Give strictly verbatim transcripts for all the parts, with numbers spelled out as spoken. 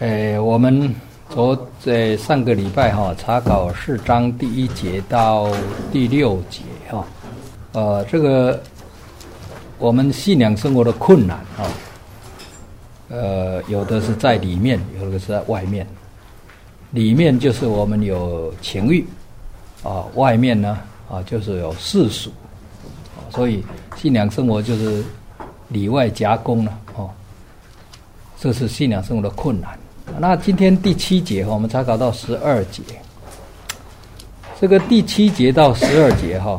诶，我们昨在上个礼拜哈、哦、查考四章第一节到第六节哈、哦，呃，这个我们信仰生活的困难哈、哦，呃，有的是在里面，有的是在外面。里面就是我们有情欲啊，外面呢啊就是有世俗，啊、所以信仰生活就是里外夹攻了哦。这是信仰生活的困难。那今天第七节我们查考到十二节，这个第七节到十二节哈，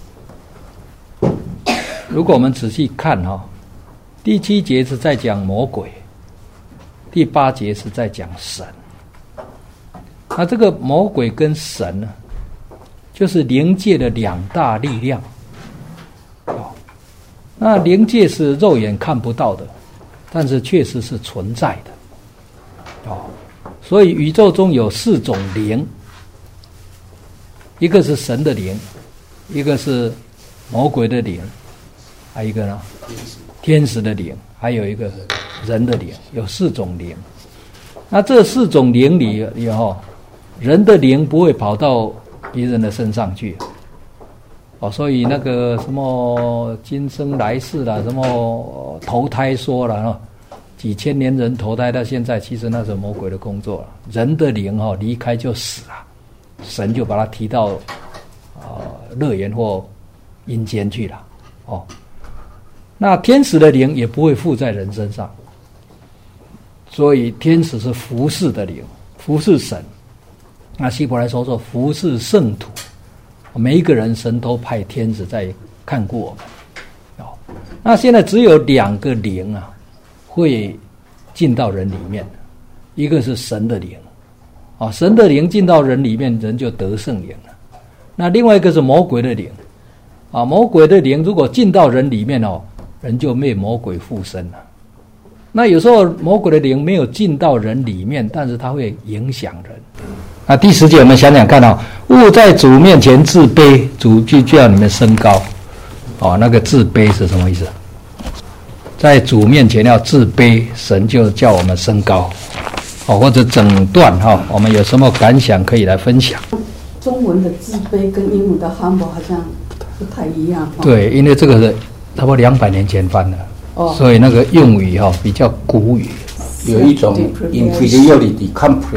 如果我们仔细看哈，第七节是在讲魔鬼，第八节是在讲神。那这个魔鬼跟神呢，就是灵界的两大力量。哦，那灵界是肉眼看不到的，但是确实是存在的。哦，所以宇宙中有四种灵，一个是神的灵，一个是魔鬼的灵，还有一个呢，天使的灵，还有一个人的灵，有四种灵。那这四种灵里以后，人的灵不会跑到别人的身上去。哦，所以那个什么今生来世啦，什么投胎说了哈。几千年人投胎到现在，其实那是魔鬼的工作了。人的灵哦离开就死了，神就把他提到呃乐园或阴间去了。哦，那天使的灵也不会附在人身上，所以天使是服侍的灵，服侍神。那希伯来说说服侍圣徒，每一个人神都派天使在看顾我们。哦，那现在只有两个灵啊。会进到人里面，一个是神的灵，啊，神的灵进到人里面，人就得圣灵了。那另外一个是魔鬼的灵，啊，魔鬼的灵如果进到人里面哦，人就被魔鬼附身了。那有时候魔鬼的灵没有进到人里面，但是它会影响人。那第十节我们想想看哦，勿在主面前自卑，主就叫你们升高。哦，那个自卑是什么意思？在主面前要自卑，神就叫我们升高。哦，或者整段哈、哦，我们有什么感想可以来分享？ 中文的自卑跟英文的 humble 好像不太一样。哦、对， 因为这个是差不多两百年前翻的，哦、所以那个用语哈、哦、比较古语。 有一种 inferiority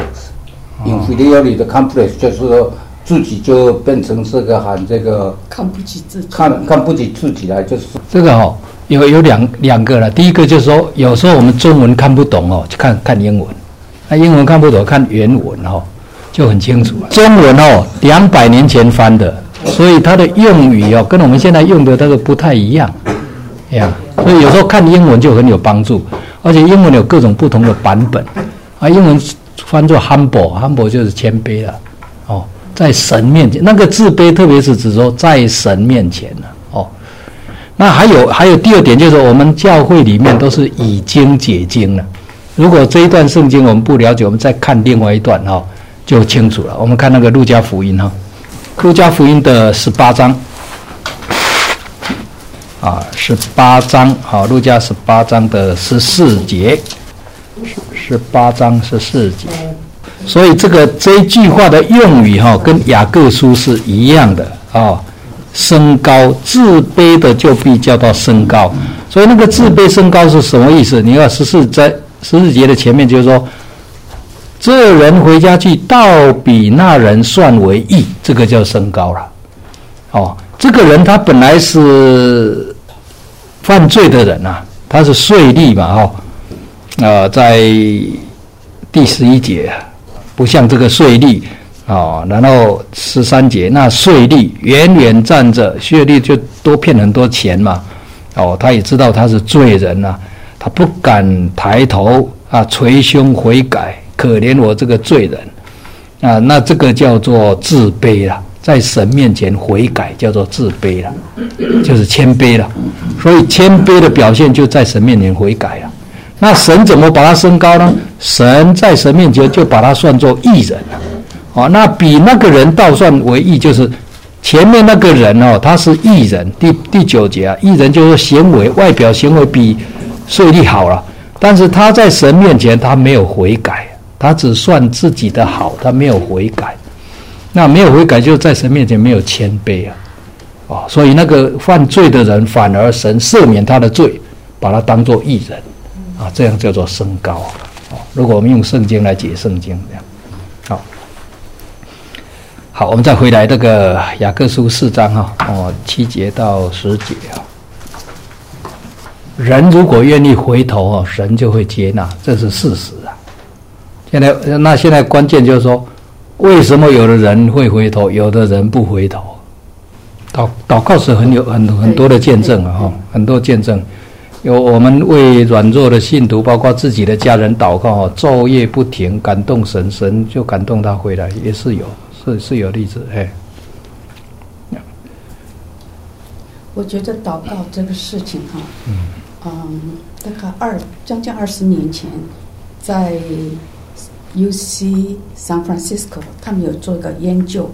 complex，inferiority、哦、complex 就是说自己就变成这个喊这个看不起自己， 看看不起自己来，就是这个哈、哦。有有两两个了，第一个就是说，有时候我们中文看不懂哦，就看看英文；那英文看不懂，看原文哦，就很清楚了。中文哦，两百年前翻的，所以它的用语哦，跟我们现在用的那个不太一样，呀。所以有时候看英文就很有帮助，而且英文有各种不同的版本啊。英文翻作 humble，humble 就是谦卑了哦，在神面前，那个自卑，特别是指说在神面前了。那还有还有第二点，就是我们教会里面都是以经解经了。如果这一段圣经我们不了解，我们再看另外一段哈、哦，就清楚了。我们看那个路加福音哈，路加福音的十八章啊，十八章好，路加十八章的十四节，十八章十四节。所以这个这一句话的用语哈、哦，跟雅各书是一样的啊。哦，升高，自卑的就必叫到升高，所以那个自卑升高是什么意思？你看十四在十四节的前面就是说，这人回家去，倒比那人算为义，这个叫升高了。哦，这个人他本来是犯罪的人啊，他是税吏嘛，哦，呃，在第十一节，不像这个税吏。哦，然后十三节，那税吏远远站着，税吏就多骗很多钱嘛。哦，他也知道他是罪人啊，他不敢抬头啊，捶胸悔改，可怜我这个罪人啊。那这个叫做自卑了，在神面前悔改叫做自卑了，就是谦卑了。所以谦卑的表现就在神面前悔改了。那神怎么把他升高呢？神在神面前就把他算作义人了。哦，那比那个人倒算为义，就是前面那个人哦，他是义人。第第九节啊，义人就是行为外表行为比税吏好了，但是他在神面前他没有悔改， 他只算自己的好，他没有悔改。那没有悔改，就在神面前没有谦卑啊，哦，所以那个犯罪的人，反而神赦免他的罪，把他当作义人啊，这样叫做升高哦。如果我们用圣经来解圣经，这样好。好，我们再回来这个雅各书四章哈，哦，七节到十节啊。人如果愿意回头哦，神就会接纳，这是事实啊。现在那现在关键就是说，为什么有的人会回头，有的人不回头？祷祷告是很有很很多的见证啊，哈，很多见证。有我们为软弱的信徒，包括自己的家人祷告，昼夜不停，感动神，神就感动他回来，也是有，是是有例子，哎。 我觉得祷告这个事情哈，嗯，嗯，大概二将近二十年前，在 U C San Francisco 他们有做一个研究，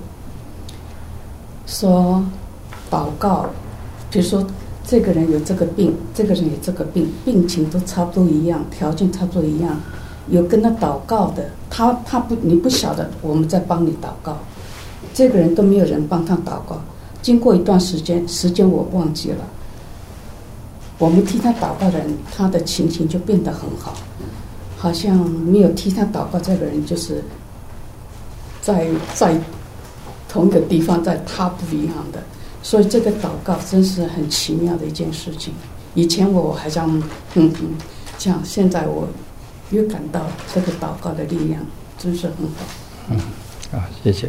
说祷告，比如说这个人有这个病，这个人有这个病，病情都差不多一样，条件差不多一样，有跟他祷告的，他他不你不晓得我们在帮你祷告，这个人都没有人帮他祷告。经过一段时间，时间我忘记了，我们替他祷告的人，他的情形就变得很好，好像没有替他祷告这个人，就是在在同一个地方，在他不一样的。所以这个祷告真是很奇妙的一件事情。以前我好像嗯嗯这样，现在我又感到这个祷告的力量真是很好。 嗯，啊，谢谢。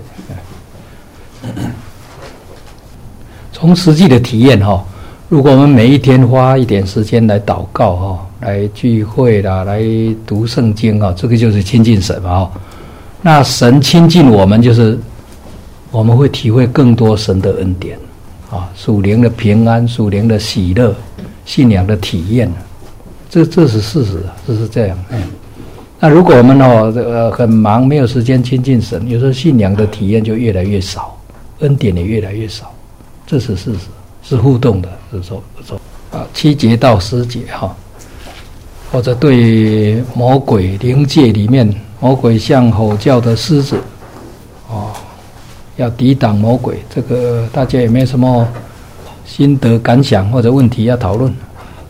从实际的体验哈，如果我们每一天花一点时间来祷告哈，来聚会啦，来读圣经啊，这个就是亲近神嘛哈。那神亲近我们，就是我们会体会更多神的恩典啊，属灵的平安，属灵的喜乐，信仰的体验，这这是事实，这是这样。嗯，那如果我们哦呃很忙，没有时间亲近神，有时候信仰的体验就越来越少，恩典也越来越少。这是事实，是互动的，是说说啊，七节到十节哈，或者对魔鬼灵界里面，魔鬼像吼叫的狮子，哦，要抵挡魔鬼，这个大家有没有什么心得感想或者问题要讨论？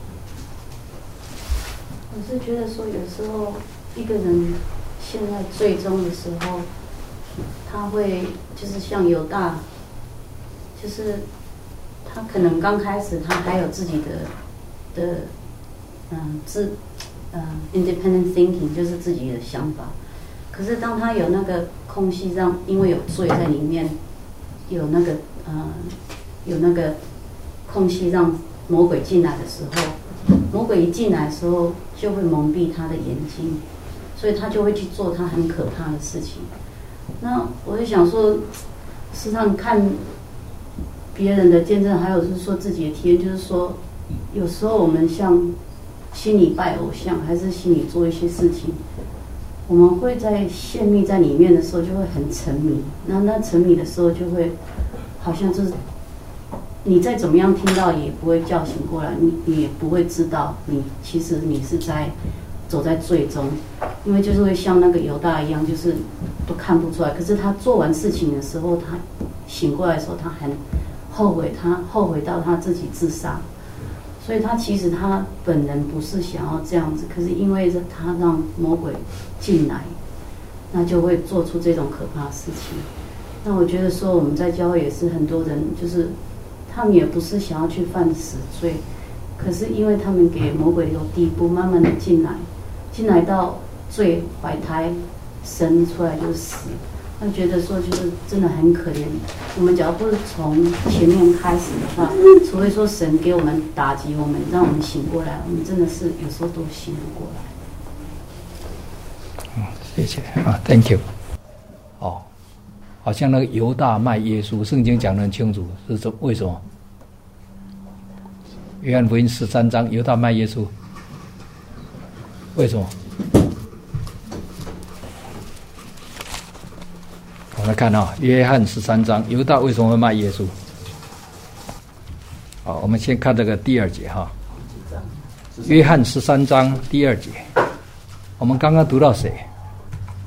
我是觉得说，有时候一个人陷在最终的时候，他会就是像犹大。就是他可能刚开始，他还有自己的的嗯自嗯 independent thinking， 就是自己的想法。可是当他有那个空隙让，因为有罪在里面，有那个嗯有那个空隙让魔鬼进来的时候，魔鬼一进来的时候就会蒙蔽他的眼睛，所以他就会去做他很可怕的事情。那我就想说，实际上看别人的见证，还有就是说自己的体验，就是说，有时候我们像心里拜偶像，还是心里做一些事情，我们会在陷溺在里面的时候，就会很沉迷。那那沉迷的时候，就会好像就是你再怎么样听到，也不会叫醒过来，你你也不会知道你其实你是在走在最终，因为就是会像那个犹大一样，就是都看不出来。可是他做完事情的时候，他醒过来的时候，他很后悔，他后悔到他自己自杀，所以他其实他本人不是想要这样子，可是因为他让魔鬼进来，那就会做出这种可怕的事情。那我觉得说我们在教会也是很多人，就是他们也不是想要去犯死罪，可是因为他们给魔鬼有地步，慢慢的进来，进来到罪怀胎生出来就死。他觉得说就是真的很可怜。我们假如不是从前面开始的话，除非说神给我们打击我们，让我们醒过来，我们真的是有时候都醒不过来。 嗯，谢谢啊 ，Thank you。哦，好像那个犹大卖耶稣，圣经讲得很清楚，是怎为什么？约翰福音十三章，犹大卖耶稣，为什么？我们来看啊、哦，约翰十三章，犹大为什么会卖耶稣？好，我们先看这个第二节哈。约翰十三章第二节，我们刚刚读到谁？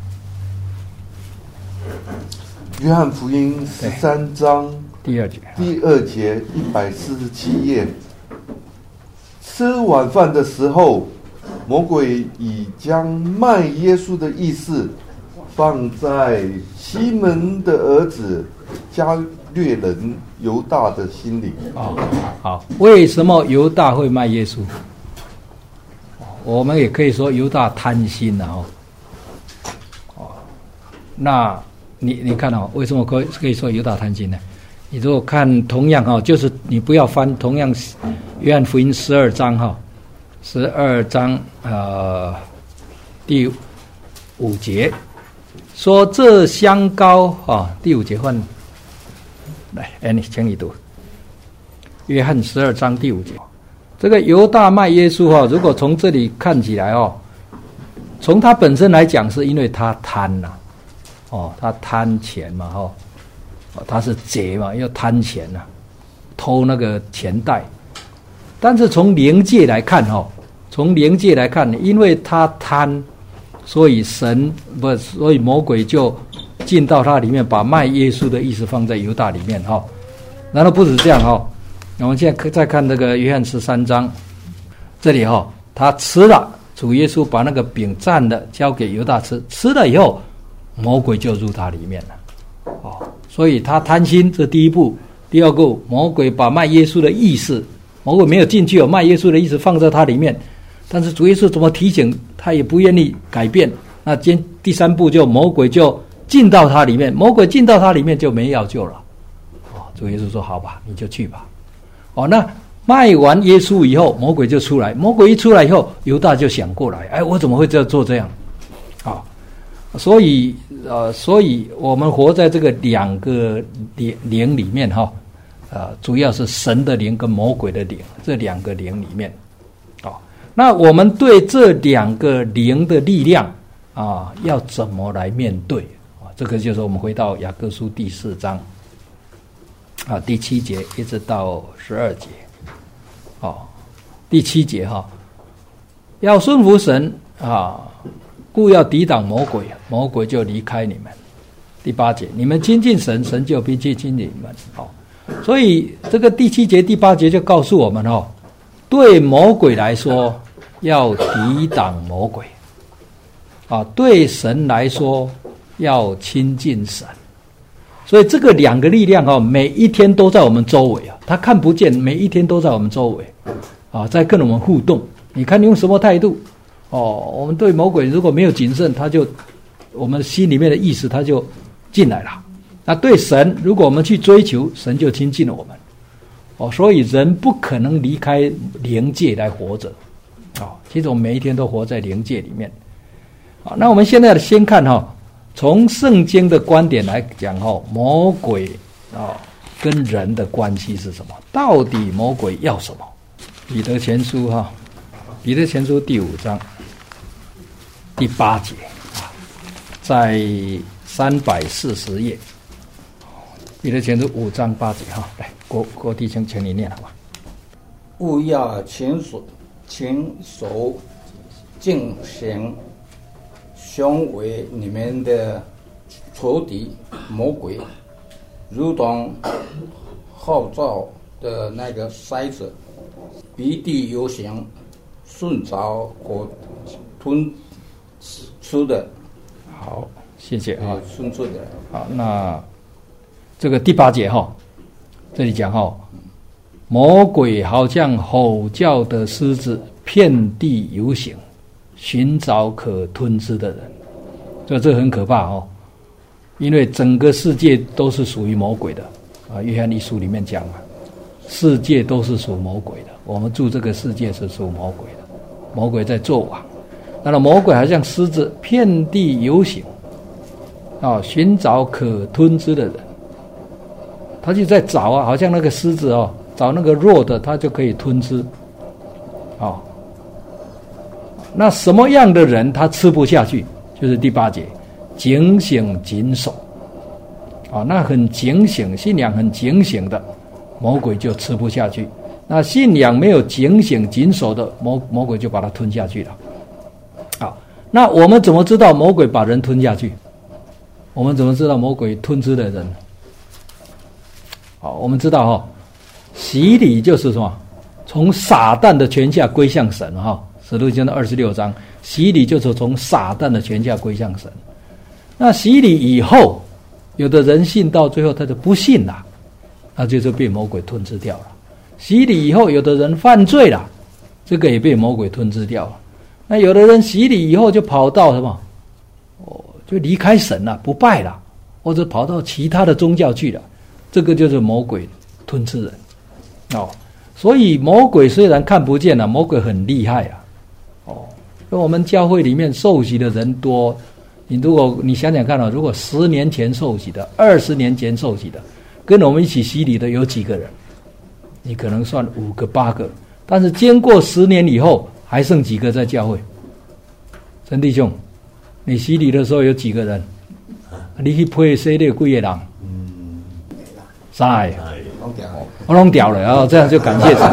约翰福音十三章第二节， 第二节一百四十七页。吃晚饭的时候，魔鬼已将卖耶稣的意思放在西门的儿子加略人犹大的心里。 哦，好，为什么犹大会卖耶稣？我们也可以说犹大贪心啊，哦，哦，那你你看哦，为什么可以可以说犹大贪心呢？你如果看同样哈，就是你不要翻同样约翰福音十二章哈，十二章呃第五节说这香膏啊，第五节换来，哎，你请你读约翰十二章第五节。这个犹大卖耶稣哈，如果从这里看起来哦，从他本身来讲，是因为他贪呐，哦，他贪钱嘛，哈。他是贼嘛，要贪钱呐，啊，偷那个钱袋。但是从灵界来看哦，从灵界来看，因为他贪，所以神不，所以魔鬼就进到他里面，把卖耶稣的意思放在犹大里面哈，哦。难道不止这样哈，哦？我们现在再看这个约翰十三章，这里哈，哦，他吃了，主耶稣把那个饼蘸了，交给犹大吃，吃了以后，魔鬼就入他里面了，哦。所以他贪心，这第一步。第二步，魔鬼把卖耶稣的意思，魔鬼没有进去，有卖耶稣的意思放在他里面，但是主耶稣怎么提醒他也不愿意改变。那今第三步就魔鬼就进到他里面，魔鬼进到他里面就没药救了。哦，主耶稣说好吧，你就去吧。哦，那卖完耶稣以后，魔鬼就出来，魔鬼一出来以后，犹大就想过来，哎，我怎么会这样做这样？好，哦，所以。呃，所以我们活在这个两个灵灵里面哈，呃，主要是神的灵跟魔鬼的灵这两个灵里面，哦，那我们对这两个灵的力量啊，要怎么来面对啊？这个就是我们回到雅各书第四章啊，第七节一直到十二节，哦，第七节哈，要顺服神啊。故要抵挡魔鬼，魔鬼就离开你们。第八节，你们亲近神，神就必亲近你们。好，所以这个第七节、第八节就告诉我们哦，对魔鬼来说要抵挡魔鬼，啊，对神来说要亲近神。所以这个两个力量哦，每一天都在我们周围啊，他看不见，每一天都在我们周围啊，在跟我们互动。你看你用什么态度？哦，我们对魔鬼如果没有谨慎，他就我们心里面的意识他就进来了。那对神，如果我们去追求，神就亲近了我们。哦，所以人不可能离开灵界来活着。哦，其实我们每一天都活在灵界里面。好，那我们现在先看哈，哦，从圣经的观点来讲哈，哦，魔鬼啊，哦，跟人的关系是什么？到底魔鬼要什么？彼得前书哈，哦，彼得前书第五章。第八节啊，在三百四十页，彼得前书五章八节哈，来，郭郭弟兄，请你念好吧。 勿要亲手亲手进行，雄为你们的仇敌魔鬼，如同号召的那个筛子，鼻地游行，顺着火吞吃的。 好，谢谢啊， 顺顺的。 好，那这个第八节哈，这里讲哈，魔鬼好像吼叫的狮子，遍地游行，寻找可吞吃的人。这这很可怕哦，因为整个世界都是属于魔鬼的啊。约翰一书里面讲嘛，世界都是属魔鬼的，我们住这个世界是属魔鬼的，魔鬼在作王。那么魔鬼好像狮子，遍地游行，啊，寻找可吞吃的人。他就在找啊，好像那个狮子哦，找那个弱的，他就可以吞吃。哦，那什么样的人他吃不下去？就是第八节，警醒谨守。啊，那很警醒，信仰很警醒的，魔鬼就吃不下去。那信仰没有警醒谨守的，魔魔鬼就把它吞下去了。好，那我们怎么知道魔鬼把人吞下去？ 我们怎么知道魔鬼吞吃的人？好，我们知道哈、哦，洗礼就是什么？从撒旦的权下归向神哈、哦。使徒行传二十六章，洗礼就是从撒旦的权下归向神。那洗礼以后，有的人信到最后他就不信了，那就是被魔鬼吞吃掉了。洗礼以后，有的人犯罪了，这个也被魔鬼吞吃掉了。那有的人洗礼以后就跑到什么？哦，就离开神了，不拜了，或者跑到其他的宗教去了，这个就是魔鬼吞吃人。哦，所以魔鬼虽然看不见了，魔鬼很厉害啊。哦，那我们教会里面受洗的人多，你如果你想想看啊，如果十年前受洗的，二十年前受洗的，跟我们一起洗礼的有几个人？你可能算五个八个，但是经过十年以后，还剩几个在教会？陈弟兄，你洗礼的时候有几个人？你去配洗的几个人？嗯，三个。我弄掉了，然后这样就感谢神，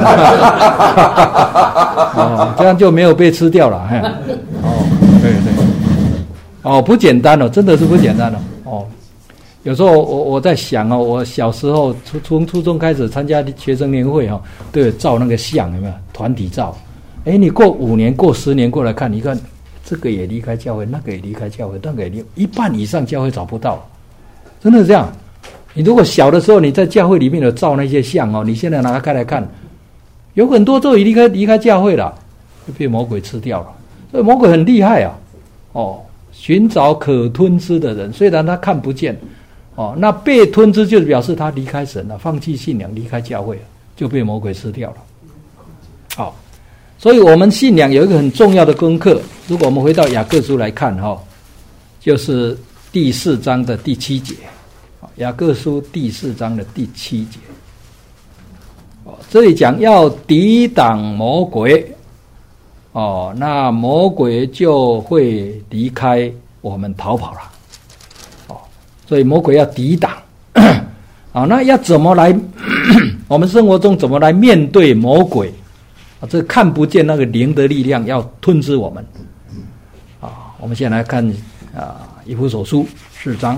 哦，这样就没有被吃掉了，嘿，哦，对对，哦，不简单哦，真的是不简单哦，哦，有时候我我在想哦，我小时候从从初中开始参加学生年会哈、哦，都有照那个相，有没有团体照？哎，你过五年、过十年过来看，你看这个也离开教会，那个也离开教会，那个也离一半以上教会找不到，真的是这样。你如果小的时候你在教会里面有照那些像哦，你现在拿开来看，有很多都已离开离开教会了，就被魔鬼吃掉了。所以魔鬼很厉害啊，哦，寻找可吞吃的人，虽然他看不见，哦，那被吞吃就表示他离开神了，放弃信仰，离开教会了，就被魔鬼吃掉了。好、哦，所以我们信仰有一个很重要的功课，如果我们回到雅各书来看哈、哦，就是第四章的第七节。雅各书第四章的第七节，哦，这里讲要抵挡魔鬼，哦，那魔鬼就会离开我们逃跑了，哦，所以魔鬼要抵挡，啊，那要怎么来？我们生活中怎么来面对魔鬼？啊，这看不见那个灵的力量要吞噬我们，啊，我们先来看啊，以弗所书四章。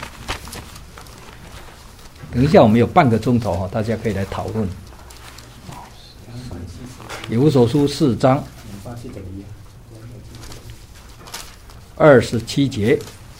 等一下，我们有半个钟头哈，大家可以来讨论。以弗所书四章二十七节，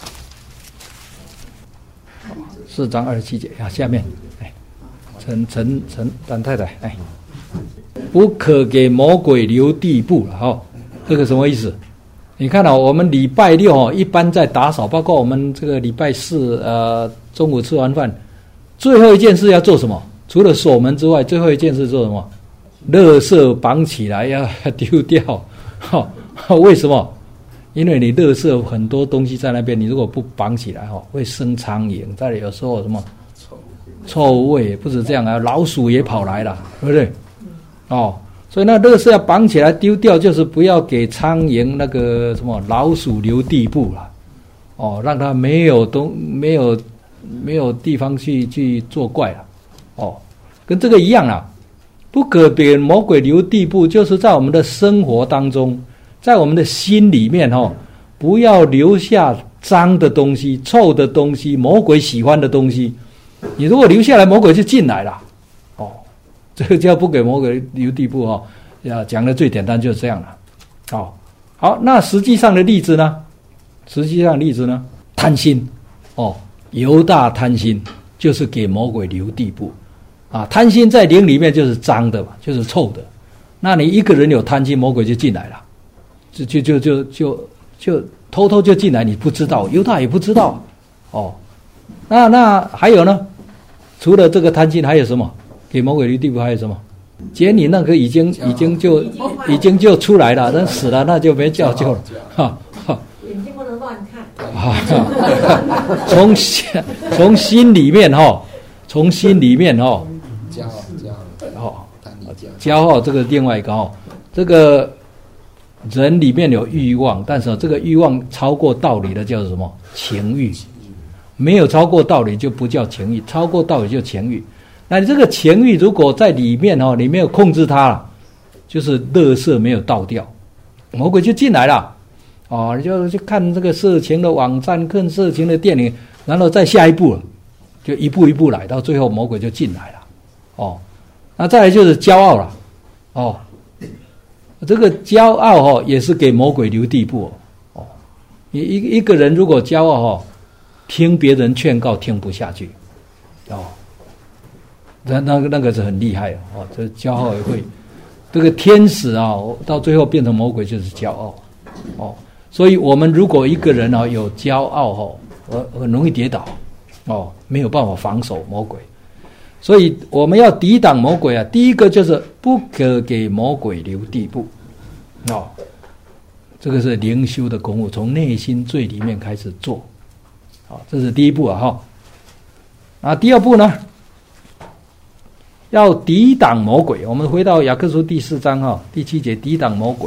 四章二十七节啊，下面，哎，陈陈陈丹太太，哎，不可给魔鬼留地步了哈，这个什么意思？你看啊，我们礼拜六哦，一般在打扫，包括我们这个礼拜四，呃，中午吃完饭。最后一件事要做什么？除了锁门之外，最后一件事做什么？垃圾绑起来要丢掉。哦，为什么？因为你垃圾很多东西在那边，你如果不绑起来，哦，会生苍蝇。再来有时候什么臭味，不止这样啊，老鼠也跑来了，对不对？哦，所以那垃圾要绑起来丢掉，就是不要给苍蝇那个什么老鼠留地步了。哦，让它没有东没有。没有地方去去作怪了，哦，跟这个一样啦，不可给魔鬼留地步，就是在我们的生活当中，在我们的心里面哦，不要留下脏的东西、臭的东西、魔鬼喜欢的东西。你如果留下来，魔鬼就进来了，哦，这个叫不给魔鬼留地步哦。要讲的最简单就是这样了，哦，好，那实际上的例子呢？实际上的例子呢？贪心，哦。犹大贪心就是给魔鬼留地步啊！贪心在灵里面就是脏的嘛，就是臭的。那你一个人有贪心，魔鬼就进来了，就就就就就就偷偷就进来，你不知道，犹大也不知道哦。那那还有呢？除了这个贪心，还有什么？给魔鬼留地步还有什么？姐，你那个已经已经就已经就出来了，但死了那就没叫救了，哈哈。 眼睛不能乱看。 啊，从心从心里面哈、哦，从心里面哈、哦， 骄傲骄傲哦， 骄傲这个另外一个哦，这个人里面有欲望，但是这个欲望超过道理的叫做什么？情欲。没有超过道理就不叫情欲，超过道理就情欲。那你这个情欲如果在里面哦，你没有控制它了，就是垃圾没有倒掉，魔鬼就进来了。哦，你就去看这个色情的网站，看色情的电影， 然后再下一步了，就一步一步来，到最后魔鬼就进来了。哦，那再来就是骄傲了。哦，这个骄傲哦，也是给魔鬼留地步哦。哦，一一个人如果骄傲哦，听别人劝告听不下去，哦，那那个那个是很厉害哦。这骄傲也会，这个天使啊，到最后变成魔鬼就是骄傲。哦，所以我们如果一个人啊有骄傲哦，很很容易跌倒。哦，没有办法防守魔鬼。所以我们要抵挡魔鬼啊，第一个就是不可给魔鬼留地步。哦，这个是灵修的功夫，从内心最里面开始做。好，这是第一步啊哈。啊，第二步呢，要抵挡魔鬼。我们回到雅各书第四章哈，第七节，抵挡魔鬼。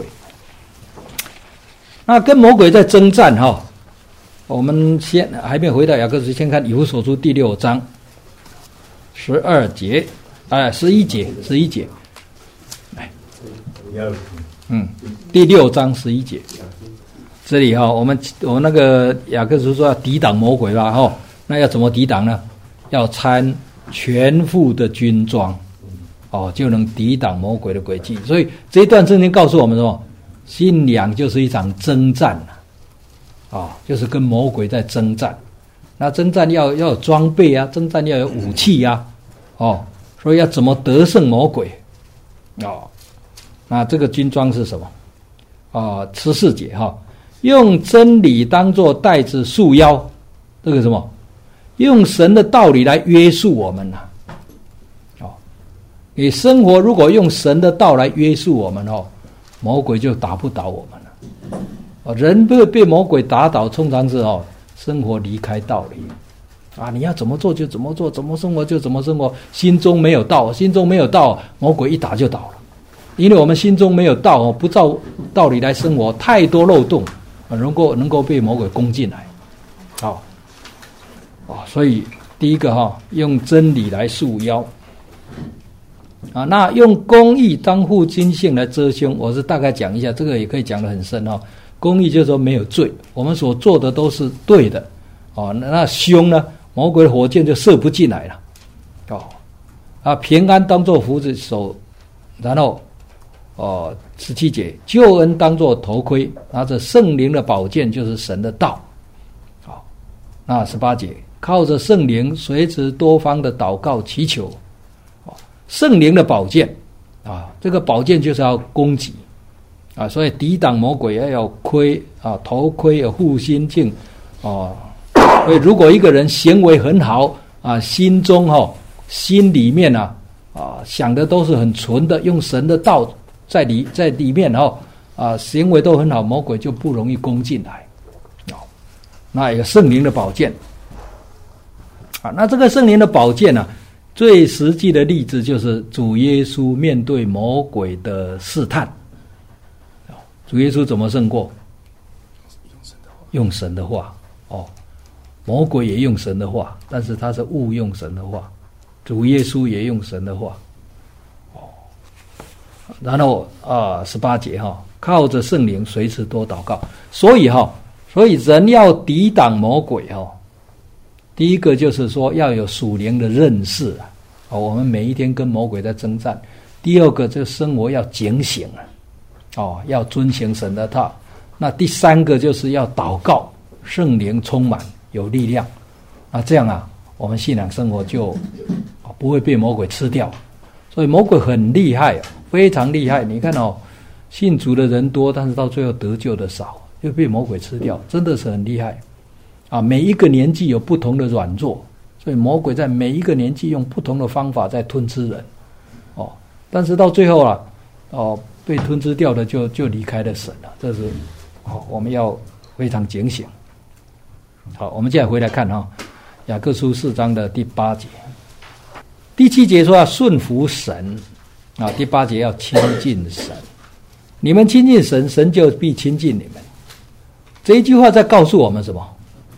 那跟魔鬼在征战哈，我们先还没有回到雅各书，先看以弗所书第六章。十二节，哎，十一节，十一节，来，嗯，第六章十一节，这里哈、哦，我们我们那个雅各书说要抵挡魔鬼吧，哈、哦，那要怎么抵挡呢？要穿全副的军装，哦，就能抵挡魔鬼的诡计。所以这一段圣经告诉我们说，信仰就是一场征战啊，哦，就是跟魔鬼在征战。那征战要要有装备啊，征战要有武器啊，哦，所以要怎么得胜魔鬼？哦，那这个军装是什么？啊、哦，十四节哈、哦，用真理当作带子束腰，这个什么？用神的道理来约束我们呐、啊。哦，你生活如果用神的道来约束我们哦，魔鬼就打不倒我们了。哦，人被被魔鬼打倒，通常是哦。生活离开道理啊！你要怎么做就怎么做，怎么生活就怎么生活，心中没有道，心中没有道，魔鬼一打就倒了。因为我们心中没有道，不照道理来生活，太多漏洞，能够能够被魔鬼攻进来。好，哦，所以第一个哈、哦，用真理来束腰啊，那用公义当护心性来遮胸，我是大概讲一下，这个也可以讲得很深哈、哦。公义就是说没有罪，我们所做的都是对的，哦，那凶呢，魔鬼的火箭就射不进来了，哦，啊，平安当作斧子手，然后，哦，十七节，救恩当作头盔，拿着圣灵的宝剑就是神的道，好、哦，那十八节，靠着圣灵随时多方的祷告祈求，哦，圣灵的宝剑，啊，这个宝剑就是要攻击。啊，所以抵挡魔鬼要有盔啊，头盔有护心镜，哦、啊，所以如果一个人行为很好啊，心中哈、哦、心里面啊啊想的都是很纯的，用神的道在里在里面哈、哦、啊行为都很好，魔鬼就不容易攻进来。哦，那有圣灵的宝剑啊，那这个圣灵的宝剑呢、啊，最实际的例子就是主耶稣面对魔鬼的试探。主耶稣怎么胜过？用神的话哦，魔鬼也用神的话，但是他是误用神的话。主耶稣也用神的话哦。然后啊，十八节哈、哦，靠着圣灵随时多祷告。所以哈、哦，所以人要抵挡魔鬼哈、哦，第一个就是说要有属灵的认识啊。哦，我们每一天跟魔鬼在征战。第二个，这个生活要警醒啊。哦，要遵行神的道。那第三个就是要祷告，圣灵充满有力量。那这样啊，我们信仰生活就不会被魔鬼吃掉。所以魔鬼很厉害，非常厉害。你看哦，信主的人多，但是到最后得救的少，就被魔鬼吃掉，真的是很厉害啊！每一个年纪有不同的软弱，所以魔鬼在每一个年纪用不同的方法在吞吃人。哦，但是到最后啊，哦。被吞吃掉的就就离开了神了，这是好、哦，我们要非常警醒。好，我们现在回来看哈、哦，雅各书四章的第八节，第七节说要顺服神啊，第八节要亲近神。你们亲近神，神就必亲近你们。这一句话在告诉我们什么？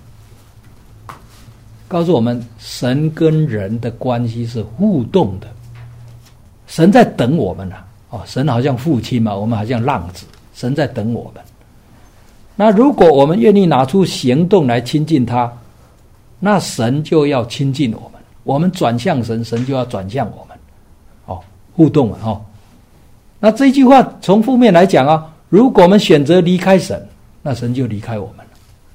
告诉我们神跟人的关系是互动的，神在等我们啊。哦，神好像父亲嘛，我们好像浪子，神在等我们。那如果我们愿意拿出行动来亲近他， 那神就要亲近我们，我们转向神，神就要转向我们，哦，互动啊，哦。那这句话从负面来讲啊，如果我们选择离开神，那神就离开我们了。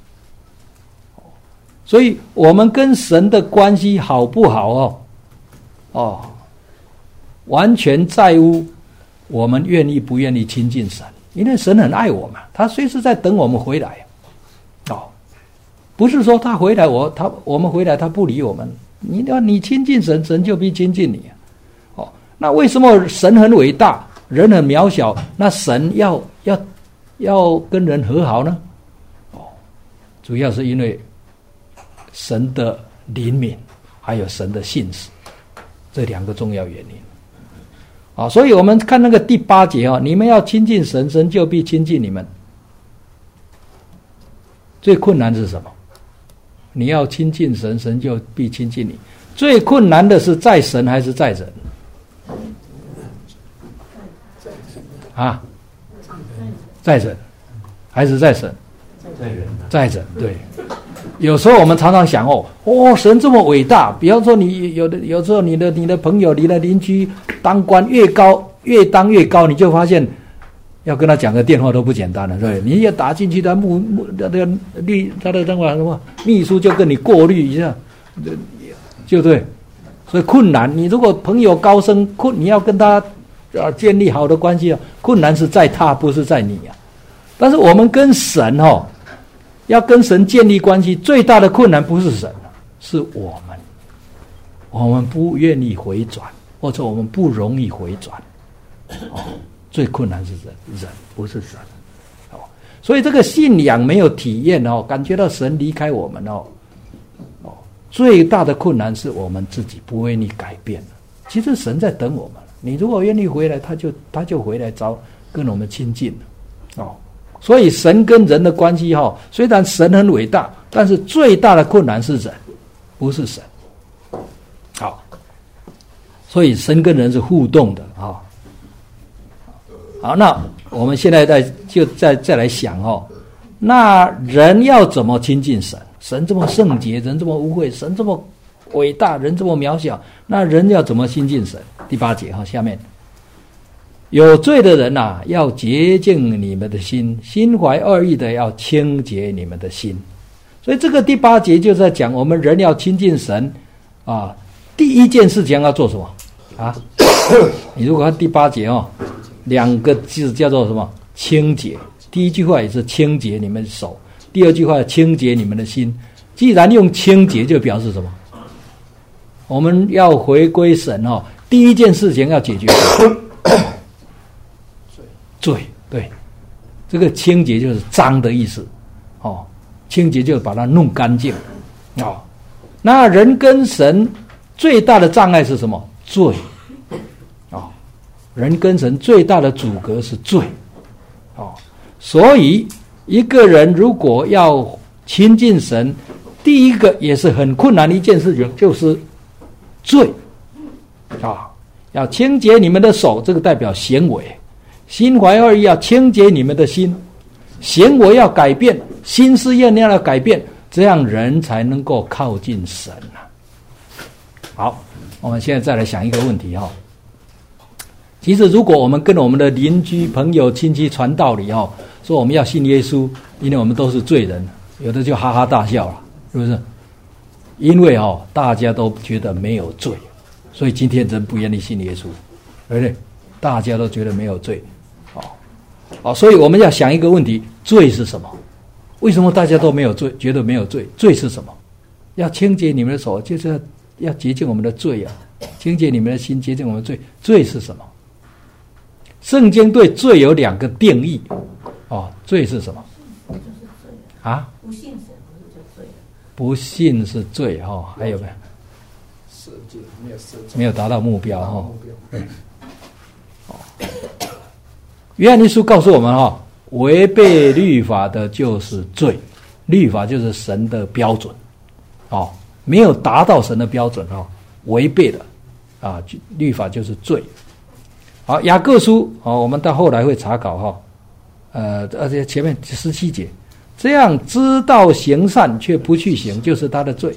所以我们跟神的关系好不好哦，哦，完全在乎我们愿意不愿意亲近神，因为神很爱我们，他随时在等我们回来。哦，不是说他回来我他我们回来他不理我们，你要你亲近神，神就必亲近你。哦，那为什么神很伟大，人很渺小？那神要要要跟人和好呢？哦，主要是因为神的怜悯，还有神的信实，这两个重要原因。啊，所以我们看那个第八节啊，你们要亲近神，神就必亲近你们。最困难是什么？你要亲近神，神就必亲近你。最困难的是在神还是在人？啊，在人还是在神？ 在人， 在人，对。有时候我们常常想哦，哦，神这么伟大。比方说，你有的有时候你的你的朋友、你的邻居当官越高，越当越高，你就发现要跟他讲个电话都不简单了，对不对？你要打进去，他秘那个秘他的那个什么秘书就跟你过滤一下，就对。所以困难，你如果朋友高升，困你要跟他啊建立好的关系啊，困难是在他，不是在你啊。但是我们跟神哦。要跟神建立关系，最大的困难不是神，是我们。我们不愿意回转，或者我们不容易回转。哦，最困难是人，人不是神。哦，所以这个信仰没有体验哦，感觉到神离开我们哦。哦，最大的困难是我们自己不愿意改变。其实神在等我们，你如果愿意回来，他就他就回来找跟我们亲近了。哦。所以神跟人的关系哈，虽然神很伟大，但是最大的困难是人，不是神。好，所以神跟人是互动的啊。好，那我们现在再就再再来想哦，那人要怎么亲近神？神这么圣洁，人这么污秽，神这么伟大，人这么渺小，那人要怎么亲近神？第八节哈，下面。有罪的人啊，要洁净你们的心，心怀恶意的要清洁你们的心。所以这个第八节就在讲我们人要亲近神啊，第一件事情要做什么啊？你如果看第八节哦，两个字叫做什么？清洁。第一句话也是清洁你们的手，第二句话清洁你们的心。既然用清洁，就表示什么？我们要回归神哦，第一件事情要解决罪，对，这个清洁就是脏的意思，哦，清洁就是把它弄干净，哦，那人跟神最大的障碍是什么？罪，哦，人跟神最大的阻隔是罪，哦，所以一个人如果要亲近神，第一个也是很困难的一件事情，就是罪，啊、哦，要清洁你们的手，这个代表行为。心怀恶意要清洁你们的心，行为要改变，心思意念要改变，这样人才能够靠近神啊。好，我们现在再来想一个问题哈、哦。其实如果我们跟我们的邻居、朋友、亲戚传道理哦，说我们要信耶稣，因为我们都是罪人，有的就哈哈大笑了，是不是？因为哦，大家都觉得没有罪，所以今天人不愿意信耶稣，对不对？大家都觉得没有罪。哦，所以我们要想一个问题：罪是什么？为什么大家都没有罪？觉得没有罪？罪是什么？要清洁你们的手，就是要要洁净我们的罪啊！清洁你们的心，洁净我们的罪。罪是什么？圣经对罪有两个定义。哦，罪是什么？啊？ 不信神不是就罪了？ 不信是罪哈、哦，还有没有？ 设计没有设计， 没有达到目标哈、哦。 嗯。 哦。约翰一书告诉我们哈，违背律法的就是罪，律法就是神的标准，哦，没有达到神的标准哦，违背了啊，律法就是罪。好，雅各书哦，我们到后来会查考哈，呃，而且前面十七节，这样知道行善却不去行，就是他的罪。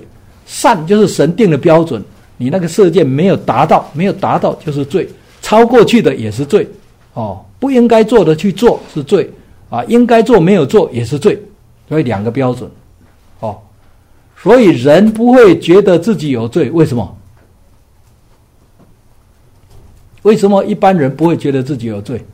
善就是神定的标准，你那个射箭没有达到，没有达到就是罪，超过去的也是罪哦，不应该做的去做是罪啊，应该做没有做也是罪，所以两个标准哦，所以人不会觉得自己有罪，为什么？为什么一般人不会觉得自己有罪？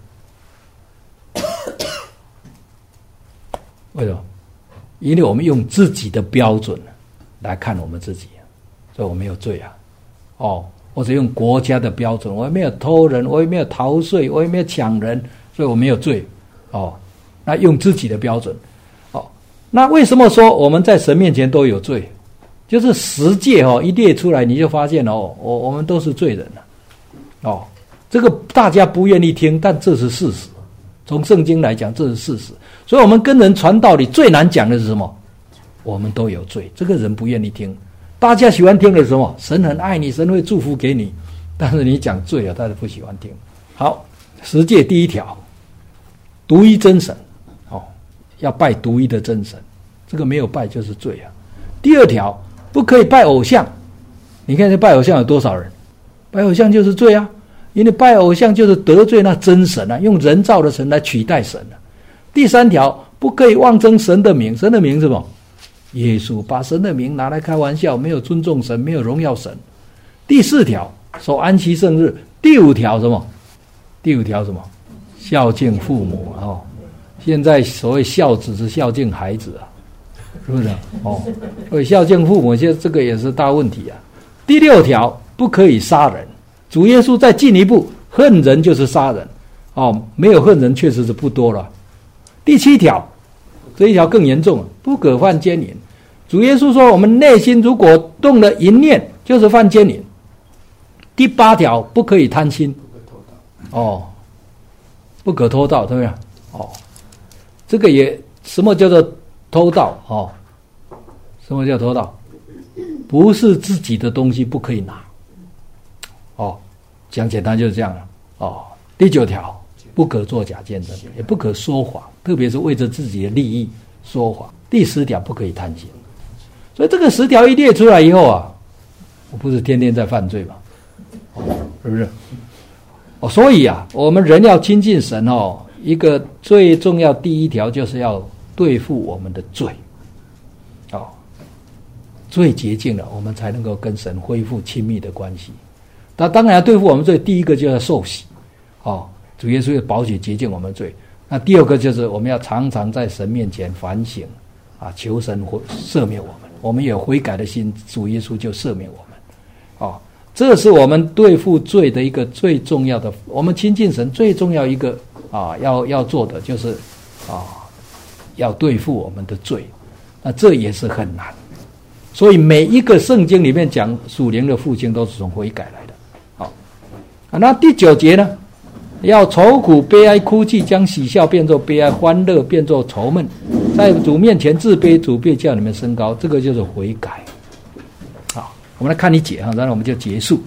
为什么？因为我们用自己的标准来看我们自己，所以我没有罪啊。哦，或者用国家的标准，我也没有偷人，我也没有逃税，我也没有抢人，所以我没有罪。哦，那用自己的标准。哦，那为什么说我们在神面前都有罪？就是十诫哦一列出来，你就发现哦，我我们都是罪人了。哦，这个大家不愿意听，但这是事实。从圣经来讲，这是事实。所以我们跟人传道理最难讲的是什么？我们都有罪，这个人不愿意听。大家喜欢听的是什么？神很爱你，神会祝福给你。但是你讲罪啊，大家不喜欢听。好，十诫第一条，独一真神，哦，要拜独一的真神，这个没有拜就是罪啊。第二条，不可以拜偶像。你看这拜偶像有多少人？拜偶像就是罪啊。因为拜偶像就是得罪那真神啊，用人造的神来取代神啊。第三条，不可以妄称神的名，神的名是什么？耶稣，把神的名拿来开玩笑，没有尊重神，没有荣耀神。第四条，守安息圣日。第五条什么？第五条什么？孝敬父母哦。现在所谓孝子是孝敬孩子啊，是不是？哦，所以孝敬父母，现在这个也是大问题啊。第六条，不可以杀人。主耶稣再进一步，恨人就是杀人，哦，没有恨人确实是不多了。第七条，这一条更严重了，不可犯奸淫。主耶稣说，我们内心如果动了淫念，就是犯奸淫。第八条，不可以贪心，哦，不可偷盗，对不对？哦，这个也什么叫做偷盗？哦，什么叫偷盗？不是自己的东西不可以拿。哦，讲简单就是这样了。哦，第九条，不可作假见证，也不可说谎，特别是为着自己的利益说谎。第十条，不可以贪心。所以这个十条一列出来以后啊，我不是天天在犯罪吗？哦，是不是？哦，所以啊，我们人要亲近神哦，一个最重要第一条就是要对付我们的罪。哦，罪洁净了，我们才能够跟神恢复亲密的关系。那当然要对付我们罪，第一个就要受洗，哦，主耶稣要宝血洁净我们罪。那第二个就是我们要常常在神面前反省，啊，求神赦免我们。我们有悔改的心，主耶稣就赦免我们。哦，这是我们对付罪的一个最重要的，我们亲近神最重要一个啊，要要做的就是啊，要对付我们的罪。那这也是很难。所以每一个圣经里面讲属灵的复兴都是从悔改来的。那第九节呢？要愁苦悲哀哭泣，将喜笑变作悲哀，欢乐变作愁闷，在主面前自卑，主必叫你们升高。这个就是悔改。好，我们来看一节哈，然后我们就结束。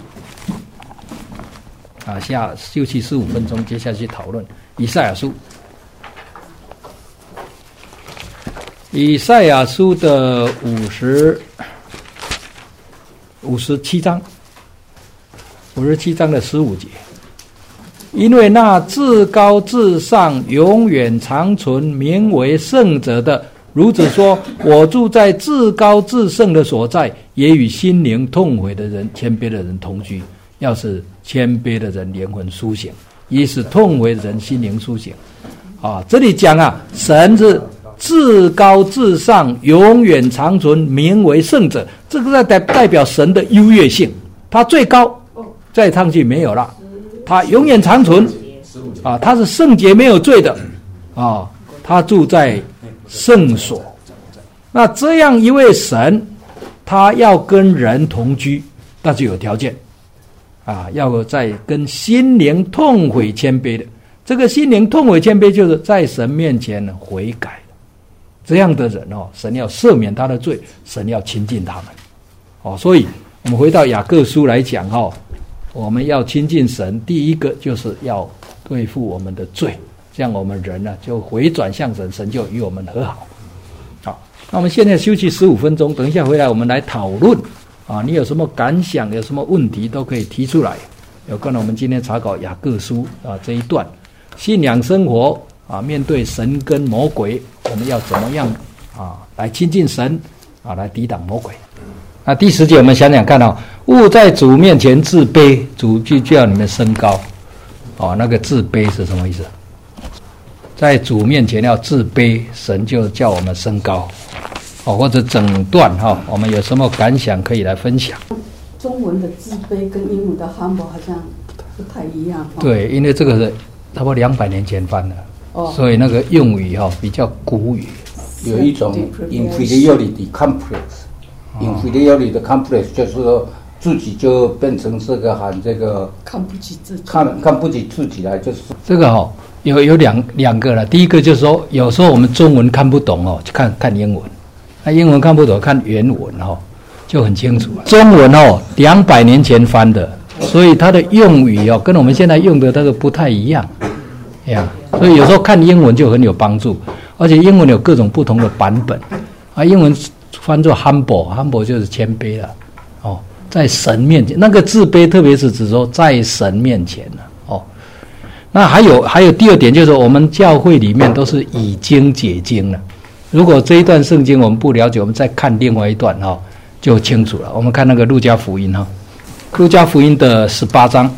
啊，下休息十五分钟，接下去讨论以赛亚书。以赛亚书的五十五十七章。五十七章的十五节，因为那至高至上永远长存名为圣者的，如此说，我住在至高至圣的所在，也与心灵痛悔的人谦卑的人同居。要是谦卑的人灵魂苏醒，也使痛悔的人心灵苏醒。啊，这里讲啊，神是至高至上永远长存名为圣者，这个在代表神的优越性，他最高，再上去没有了，他永远长存啊，他是圣洁没有罪的啊，他住在圣所。那这样一位神，他要跟人同居，但是有条件啊，要在跟心灵痛悔谦卑的。这个心灵痛悔谦卑，就是在神面前悔改这样的人哦，神要赦免他的罪，神要亲近他们哦。所以我们回到雅各书来讲哦，我们要亲近神，第一个就是要对付我们的罪，这样我们人呢就回转向神，神就与我们和好。好， 那我们现在休息十五分钟，等一下回来我们来讨论啊，你有什么感想，有什么问题都可以提出来。有关我们今天查考雅各书啊这一段信仰生活啊，面对神跟魔鬼，我们要怎么样啊来亲近神啊，来抵挡魔鬼。那第十节我们想想看哦，勿在主面前自卑，主就叫你们升高。哦，那个自卑是什么意思？在主面前要自卑，神就叫我们升高。哦，或者整段哈、哦，我们有什么感想可以来分享？ 中文的自卑跟英文的 humble 好像不太一样。哦、 对，因为这个是差不多两百年前翻的，哦、所以那个用语哈、哦、比较古语。 有一种 inferiority complex，inferiority 的 complex 就是说自己就变成这个喊这个看不起自己， 看看不起自己来，就是这个哈、哦、有有两两个了。第一个就是说，有时候我们中文看不懂哦，就看看英文。那英文看不懂，看原文哦，就很清楚了。中文哦，两百年前翻的，所以它的用语哦，跟我们现在用的那个不太一样，呀。所以有时候看英文就很有帮助，而且英文有各种不同的版本啊。英文翻作 humble，humble 就是谦卑了哦，在神面前，那个自卑特别是指说在神面前了哦。那还有还有第二点就是，我们教会里面都是以经解经了。如果这一段圣经我们不了解，我们再看另外一段哈、哦，就清楚了。我们看那个路加福音哈、哦，路加福音的十八章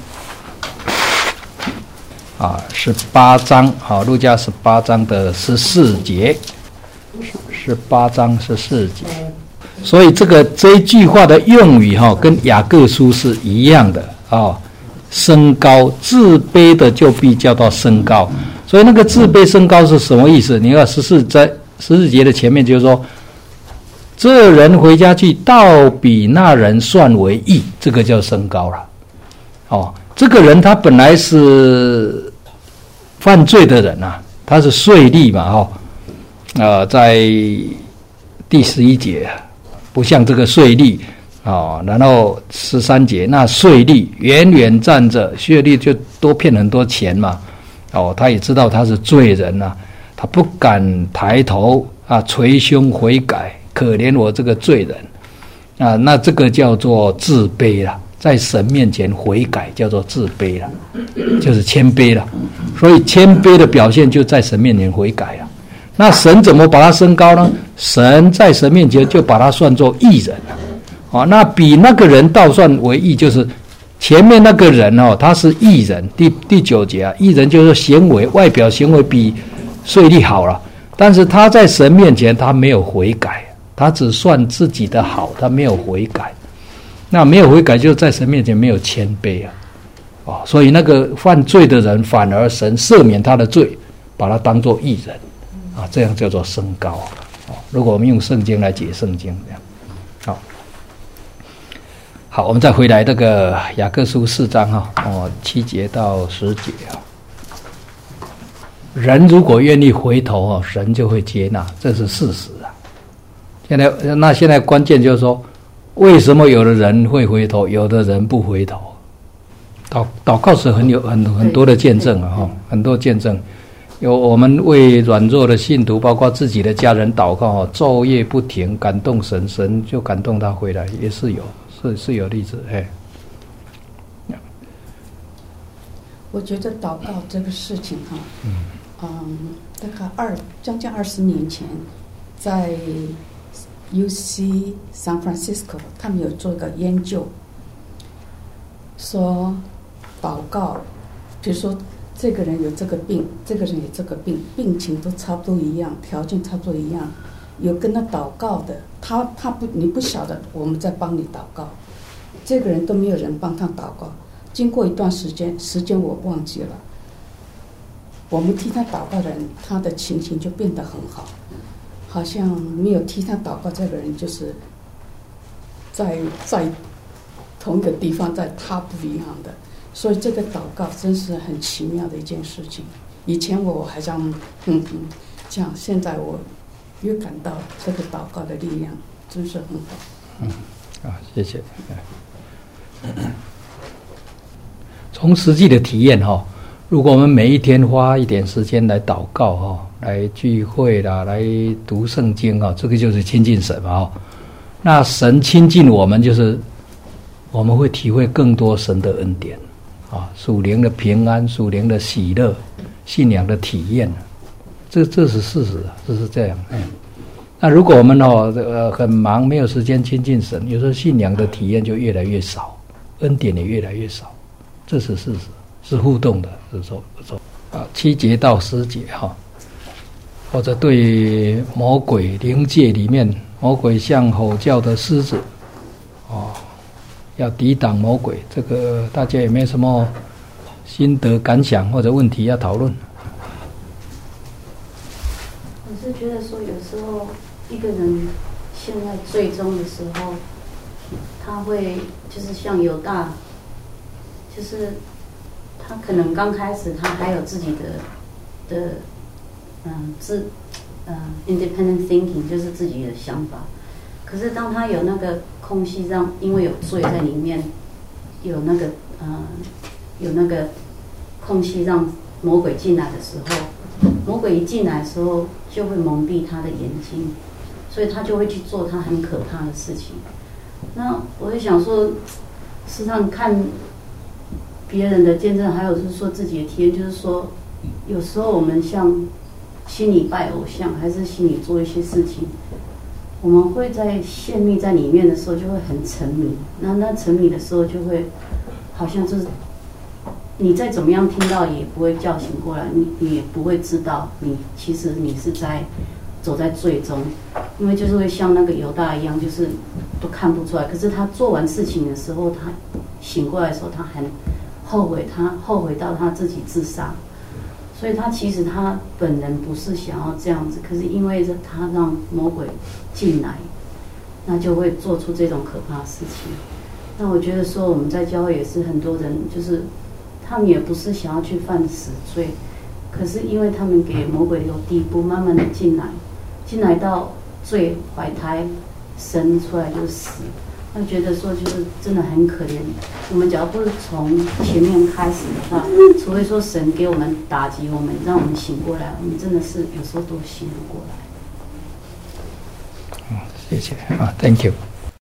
啊，十八章好，路加十八章的十四节，十八章十四节。所以这个这一句话的用语哈、哦，跟雅各书是一样的啊、哦，升高，自卑的就必叫到升高。所以那个自卑升高是什么意思？你看十四在。十四节的前面就是说，这人回家去，倒比那人算为义，这个叫升高了。哦，这个人他本来是犯罪的人啊，他是税吏嘛，哈、哦，呃，在第十一节，不像这个税吏哦，然后十三节，那税吏远远站着，税吏就多骗很多钱嘛，哦，他也知道他是罪人啊。他不敢抬头啊，捶胸悔改，可怜我这个罪人啊！那这个叫做自卑了，在神面前悔改叫做自卑了，就是谦卑了。所以谦卑的表现就在神面前悔改了。那神怎么把他升高呢？神在神面前就把他算作义人了。哦，那比那个人倒算为义，就是前面那个人哦，他是义人。第第九节啊，义人就是行为外表行为比税吏好了，但是他在神面前他没有悔改，他只算自己的好，他没有悔改。那没有悔改就在神面前没有谦卑啊，哦，所以那个犯罪的人反而神赦免他的罪，把他当作义人啊，这样叫做升高啊。如果我们用圣经来解圣经，这样好。好，我们再回来这个雅各书四章哈，哦，七节到十节啊。人如果愿意回头哦，神就会接纳，这是事实啊。现在那现在关键就是说，为什么有的人会回头，有的人不回头？祷祷告是很有很很多的见证啊，哈，很多见证。有我们为软弱的信徒，包括自己的家人祷告哦，昼夜不停，感动神，神就感动他回来，也是有，是是有例子，哎。 我觉得祷告这个事情哈，嗯。嗯，大概二将近二十年前，在 U C San Francisco， 他们有做一个研究，说祷告，比如说这个人有这个病，这个人有这个病，病情都差不多一样，条件差不多一样，有跟他祷告的，他他不你不晓得我们在帮你祷告，这个人都没有人帮他祷告，经过一段时间，时间我忘记了。我们替他祷告的人，他的情形就变得很好，好像没有替他祷告这个人，就是在在同一个地方，在他不一样的。所以这个祷告真是很奇妙的一件事情。以前我还这样，嗯嗯，这样，现在我越感到这个祷告的力量，真是很好。 嗯，啊，谢谢。从实际的体验哈、哦。 如果我们每一天花一点时间来祷告哈，来聚会啦，来读圣经啊，这个就是亲近神嘛哈。那神亲近我们，就是我们会体会更多神的恩典啊，属灵的平安，属灵的喜乐，信仰的体验，这这是事实，这是这样。嗯，那如果我们哦呃很忙，没有时间亲近神，有时候信仰的体验就越来越少，恩典也越来越少，这是事实。是互动的，是说说啊，七节到十节哈，或者对魔鬼灵界里面，魔鬼像吼叫的狮子，哦，要抵挡魔鬼，这个大家有没有什么心得感想或者问题要讨论？ 我是觉得说，有时候一个人陷在最终的时候，他会就是像犹大，就是。他可能刚开始，他还有自己的的嗯自嗯 independent thinking， 就是自己的想法。可是当他有那个空隙让，因为有罪在里面，有那个嗯有那个空隙让魔鬼进来的时候，魔鬼一进来的时候就会蒙蔽他的眼睛，所以他就会去做他很可怕的事情。那我就想说，实际上看。别人的见证，还有就是说自己的体验，就是说，有时候我们像心里拜偶像，还是心里做一些事情，我们会在陷溺在里面的时候，就会很沉迷。那那沉迷的时候，就会好像就是你再怎么样听到，也不会叫醒过来，你你也不会知道你其实你是在走在最终，因为就是会像那个犹大一样，就是都看不出来。可是他做完事情的时候，他醒过来的时候，他很。后悔，他后悔到他自己自杀，所以他其实他本人不是想要这样子，可是因为他让魔鬼进来，那就会做出这种可怕的事情。那我觉得说我们在教会也是很多人，就是他们也不是想要去犯死罪，可是因为他们给魔鬼有地步，慢慢的进来，进来到罪怀胎，生出来就死。他觉得说就是真的很可怜。我们假如不是从前面开始的话，除非说神给我们打击我们，让我们醒过来，我们真的是有时候都醒不过来。 嗯，谢谢啊 ，Thank you。